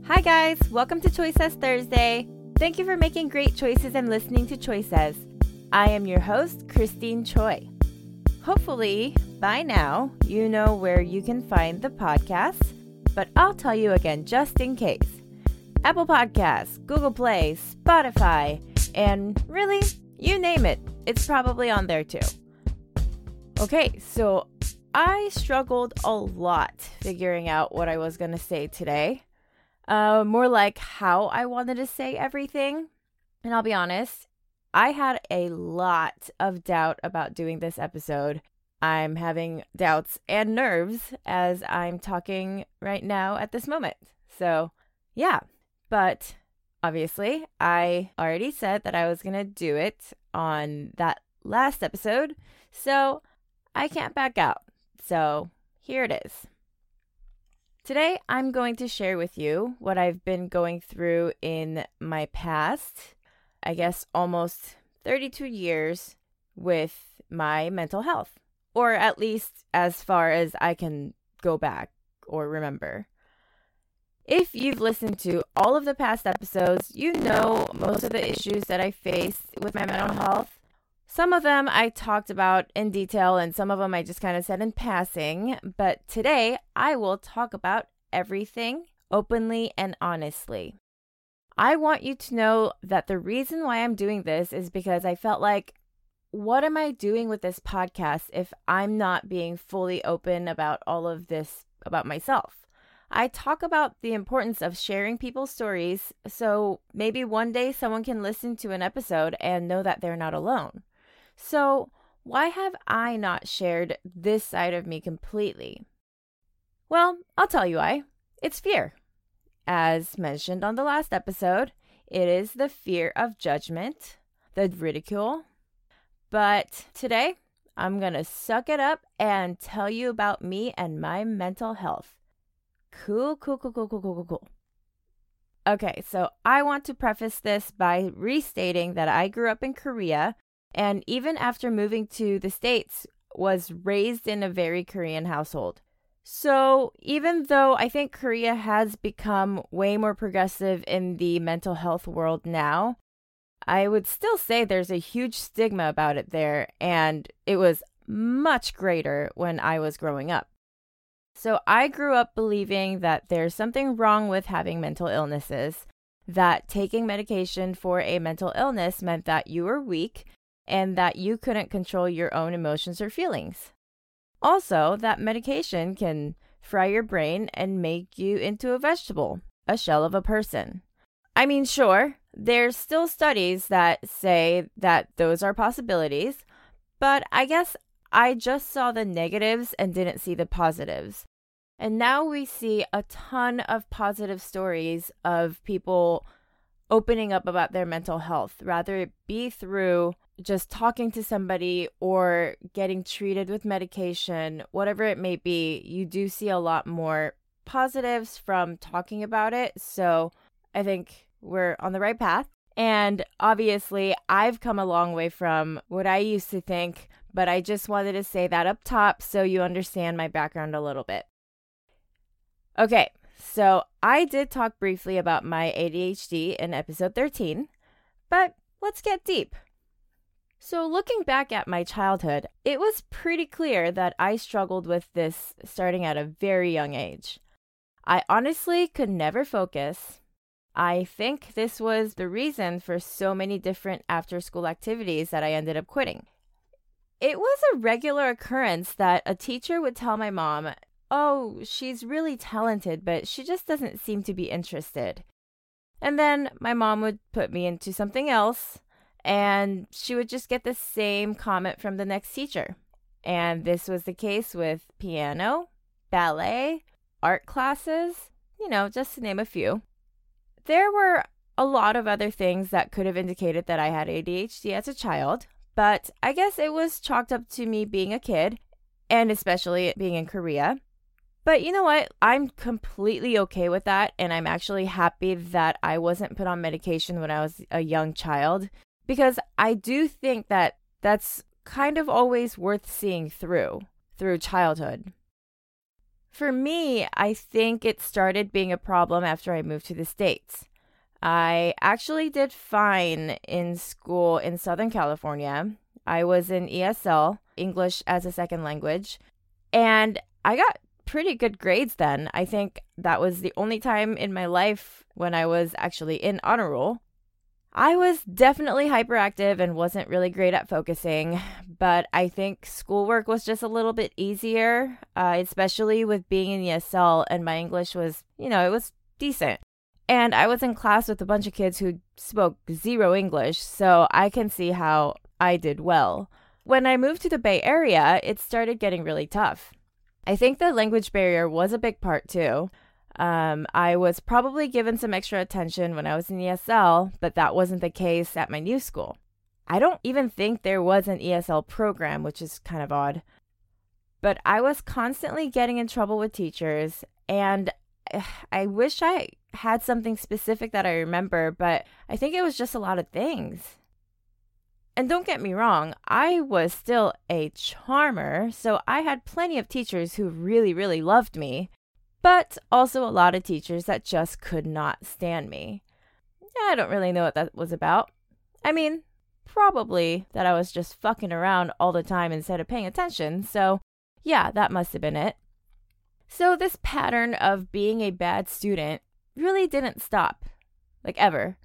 Hi guys, welcome to Choices Thursday. Thank you for making great choices and listening to Choices. I am your host, Christine Choi. Hopefully, by now, you know where you can find the podcast, but I'll tell you again just in case. Apple Podcasts, Google Play, Spotify, and really, you name it, it's probably on there too. Okay, so I struggled a lot figuring out what I was going to say today. More like how I wanted to say everything. And I'll be honest, I had a lot of doubt about doing this episode. I'm having doubts and nerves as I'm talking right now at this moment. So, yeah. But obviously, I already said that I was going to do it on that last episode. So, I can't back out. So, here it is. Today, I'm going to share with you what I've been going through in my past, I guess almost 32 years with my mental health, or at least as far as I can go back or remember. If you've listened to all of the past episodes, you know most of the issues that I face with my mental health. Some of them I talked about in detail and some of them I just kind of said in passing, but today I will talk about everything openly and honestly. I want you to know that the reason why I'm doing this is because I felt like, what am I doing with this podcast if I'm not being fully open about all of this about myself? I talk about the importance of sharing people's stories, so maybe one day someone can listen to an episode and know that they're not alone. So, why have I not shared this side of me completely? Well, I'll tell you why. It's fear. As mentioned on the last episode, it is the fear of judgment, the ridicule. But today, I'm going to suck it up and tell you about me and my mental health. Cool. Okay, so I want to preface this by restating that I grew up in Korea. And even after moving to the States, was raised in a very Korean household. So even though I think Korea has become way more progressive in the mental health world now, I would still say there's a huge stigma about it there, and it was much greater when I was growing up. So I grew up believing that there's something wrong with having mental illnesses, that taking medication for a mental illness meant that you were weak, and that you couldn't control your own emotions or feelings. Also, that medication can fry your brain and make you into a vegetable, a shell of a person. I mean, sure, there's still studies that say that those are possibilities, but I guess I just saw the negatives and didn't see the positives. And now we see a ton of positive stories of people opening up about their mental health, rather it be through just talking to somebody or getting treated with medication, whatever it may be. You do see a lot more positives from talking about it. So I think we're on the right path. And obviously, I've come a long way from what I used to think, but I just wanted to say that up top so you understand my background a little bit. Okay, so I did talk briefly about my ADHD in episode 13, but let's get deep. So looking back at my childhood, it was pretty clear that I struggled with this starting at a very young age. I honestly could never focus. I think this was the reason for so many different after-school activities that I ended up quitting. It was a regular occurrence that a teacher would tell my mom, "Oh, she's really talented, but she just doesn't seem to be interested." And then my mom would put me into something else, and she would just get the same comment from the next teacher. And this was the case with piano, ballet, art classes, just to name a few. There were a lot of other things that could have indicated that I had ADHD as a child, but I guess it was chalked up to me being a kid, and especially being in Korea. But you know what? I'm completely okay with that, and I'm actually happy that I wasn't put on medication when I was a young child, because I do think that that's kind of always worth seeing through childhood. For me, I think it started being a problem after I moved to the States. I actually did fine in school in Southern California. I was in ESL, English as a Second Language, and I got pretty good grades then. I think that was the only time in my life when I was actually in honor roll. I was definitely hyperactive and wasn't really great at focusing, but I think schoolwork was just a little bit easier, especially with being in ESL, and my English was, it was decent. And I was in class with a bunch of kids who spoke zero English, so I can see how I did well. When I moved to the Bay Area, it started getting really tough. I think the language barrier was a big part too. I was probably given some extra attention when I was in ESL, but that wasn't the case at my new school. I don't even think there was an ESL program, which is kind of odd. But I was constantly getting in trouble with teachers, and I wish I had something specific that I remember, but I think it was just a lot of things. And don't get me wrong, I was still a charmer, so I had plenty of teachers who really, really loved me, but also a lot of teachers that just could not stand me. I don't really know what that was about. I mean, probably that I was just fucking around all the time instead of paying attention, so yeah, that must have been it. So this pattern of being a bad student really didn't stop, ever.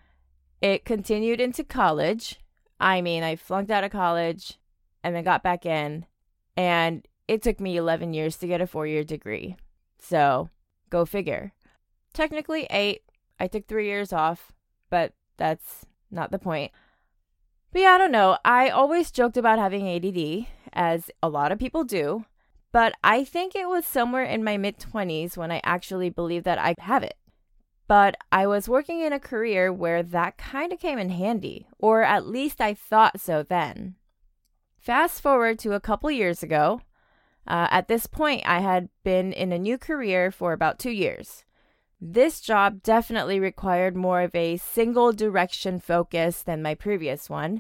It continued into college. I flunked out of college and then got back in, and it took me 11 years to get a 4-year degree. So, go figure. Technically 8. I took 3 years off, but that's not the point. But yeah, I don't know. I always joked about having ADD, as a lot of people do, but I think it was somewhere in my mid-20s when I actually believed that I have it. But I was working in a career where that kind of came in handy, or at least I thought so then. Fast forward to a couple years ago. At this point, I had been in a new career for about 2 years. This job definitely required more of a single direction focus than my previous one.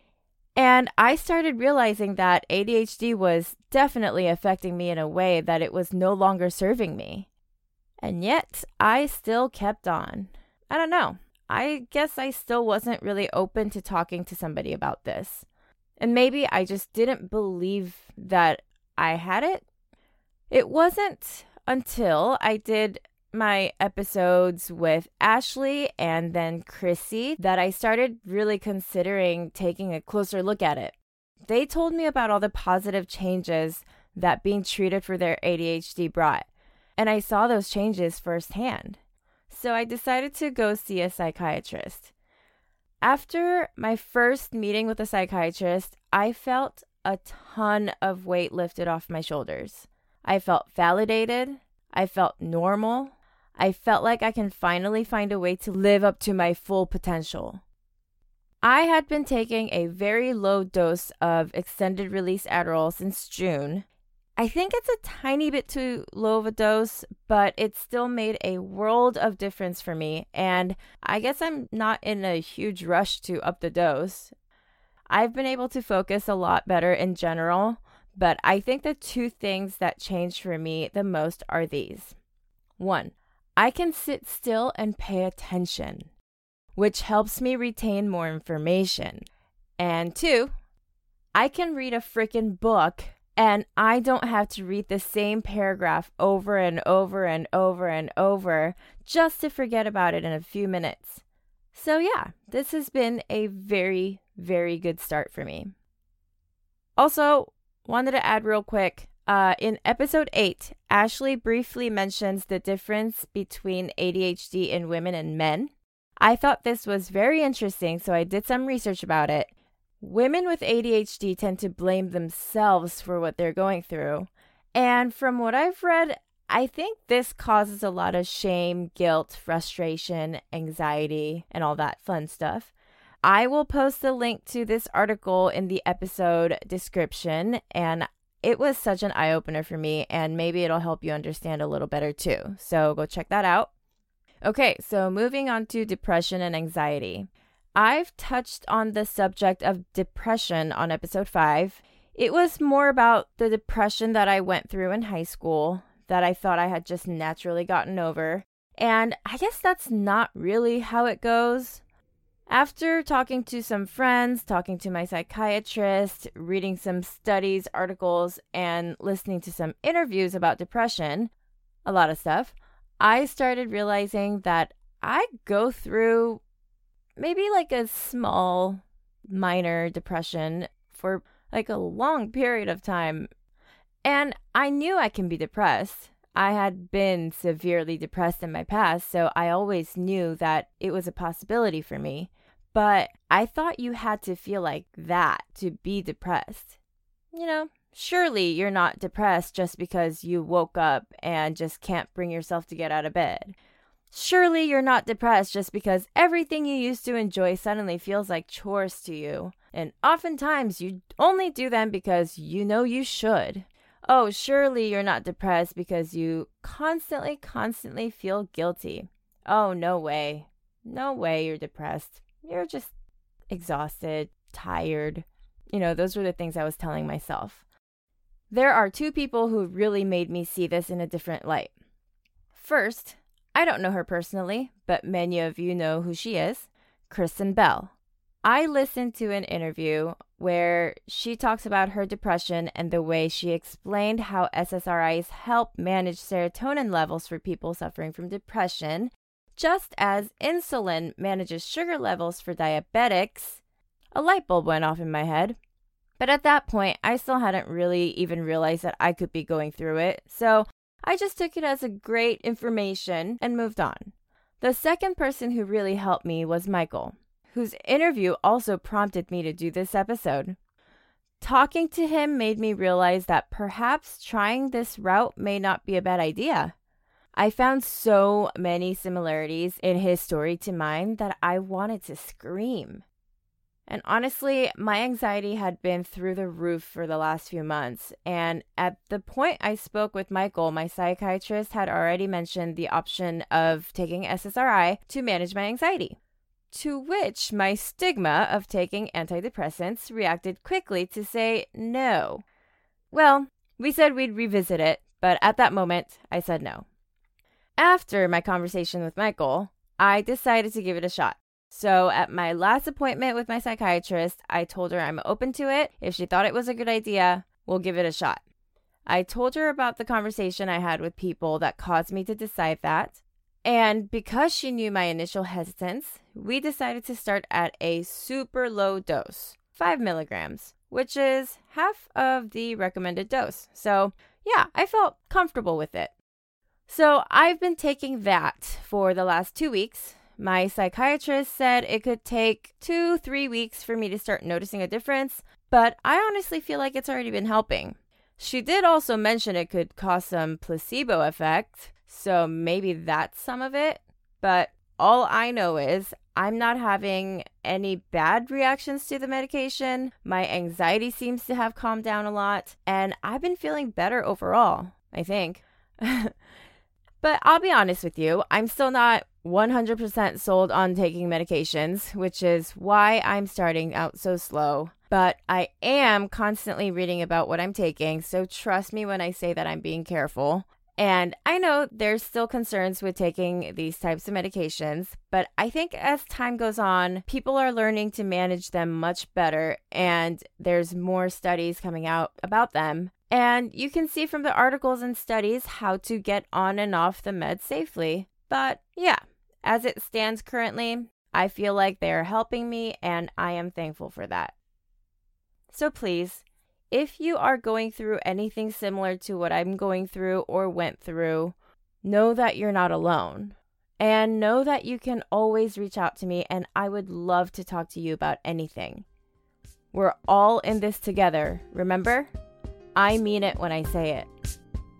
And I started realizing that ADHD was definitely affecting me in a way that it was no longer serving me. And yet, I still kept on. I don't know. I guess I still wasn't really open to talking to somebody about this. And maybe I just didn't believe that I had it. It wasn't until I did my episodes with Ashley and then Chrissy that I started really considering taking a closer look at it. They told me about all the positive changes that being treated for their ADHD brought. And I saw those changes firsthand. So I decided to go see a psychiatrist. After my first meeting with a psychiatrist, I felt a ton of weight lifted off my shoulders. I felt validated. I felt normal. I felt like I can finally find a way to live up to my full potential. I had been taking a very low dose of extended release Adderall since June. I think it's a tiny bit too low of a dose, but it still made a world of difference for me, and I guess I'm not in a huge rush to up the dose. I've been able to focus a lot better in general, but I think the 2 things that changed for me the most are these. 1, I can sit still and pay attention, which helps me retain more information. And 2, I can read a freaking book and I don't have to read the same paragraph over and over and over and over just to forget about it in a few minutes. So yeah, this has been a very, very good start for me. Also, wanted to add real quick, in episode 8, Ashley briefly mentions the difference between ADHD in women and men. I thought this was very interesting, so I did some research about it. Women with ADHD tend to blame themselves for what they're going through. And from what I've read, I think this causes a lot of shame, guilt, frustration, anxiety, and all that fun stuff. I will post the link to this article in the episode description, and it was such an eye-opener for me, and maybe it'll help you understand a little better too. So go check that out. Okay, so moving on to depression and anxiety. I've touched on the subject of depression on episode 5. It was more about the depression that I went through in high school that I thought I had just naturally gotten over. And I guess that's not really how it goes. After talking to some friends, talking to my psychiatrist, reading some studies, articles, and listening to some interviews about depression, a lot of stuff, I started realizing that I go through maybe like a small, minor depression for like a long period of time. And I knew I can be depressed. I had been severely depressed in my past, so I always knew that it was a possibility for me. But I thought you had to feel like that to be depressed. Surely you're not depressed just because you woke up and just can't bring yourself to get out of bed. Surely you're not depressed just because everything you used to enjoy suddenly feels like chores to you. And oftentimes you only do them because you know you should. Oh, surely you're not depressed because you constantly feel guilty. Oh, no way. No way you're depressed. You're just exhausted, tired. Those were the things I was telling myself. There are two people who really made me see this in a different light. First, I don't know her personally, but many of you know who she is, Kristen Bell. I listened to an interview where she talks about her depression and the way she explained how SSRIs help manage serotonin levels for people suffering from depression, just as insulin manages sugar levels for diabetics. A light bulb went off in my head. But at that point, I still hadn't really even realized that I could be going through it, so I just took it as a great information and moved on. The second person who really helped me was Michael, whose interview also prompted me to do this episode. Talking to him made me realize that perhaps trying this route may not be a bad idea. I found so many similarities in his story to mine that I wanted to scream. And honestly, my anxiety had been through the roof for the last few months. And at the point I spoke with Michael, my psychiatrist had already mentioned the option of taking SSRI to manage my anxiety. To which my stigma of taking antidepressants reacted quickly to say no. Well, we said we'd revisit it, but at that moment, I said no. After my conversation with Michael, I decided to give it a shot. So at my last appointment with my psychiatrist, I told her I'm open to it. If she thought it was a good idea, we'll give it a shot. I told her about the conversation I had with people that caused me to decide that. And because she knew my initial hesitance, we decided to start at a super low dose, 5 milligrams, which is half of the recommended dose. So yeah, I felt comfortable with it. So I've been taking that for the last 2 weeks. My psychiatrist said it could take 2-3 weeks for me to start noticing a difference, but I honestly feel like it's already been helping. She did also mention it could cause some placebo effect, so maybe that's some of it. But all I know is I'm not having any bad reactions to the medication. My anxiety seems to have calmed down a lot, and I've been feeling better overall, I think. But I'll be honest with you, I'm still not 100% sold on taking medications, which is why I'm starting out so slow. But I am constantly reading about what I'm taking, so trust me when I say that I'm being careful. And I know there's still concerns with taking these types of medications, but I think as time goes on, people are learning to manage them much better, and there's more studies coming out about them. And you can see from the articles and studies how to get on and off the meds safely. But yeah, as it stands currently, I feel like they are helping me, and I am thankful for that. So please, if you are going through anything similar to what I'm going through or went through, know that you're not alone. And know that you can always reach out to me, and I would love to talk to you about anything. We're all in this together, remember? I mean it when I say it.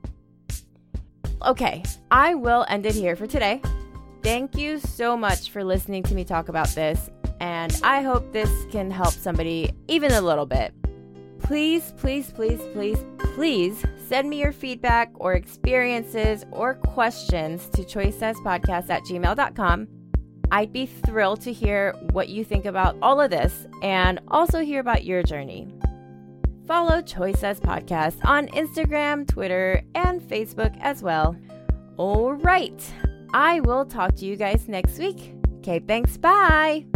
Okay, I will end it here for today. Thank you so much for listening to me talk about this, and I hope this can help somebody even a little bit. Please, please, please, please, please send me your feedback or experiences or questions to choicesaspodcast@gmail.com. I'd be thrilled to hear what you think about all of this and also hear about your journey. Follow Choice Us Podcast on Instagram, Twitter, and Facebook as well. All right. I will talk to you guys next week. Okay, thanks. Bye.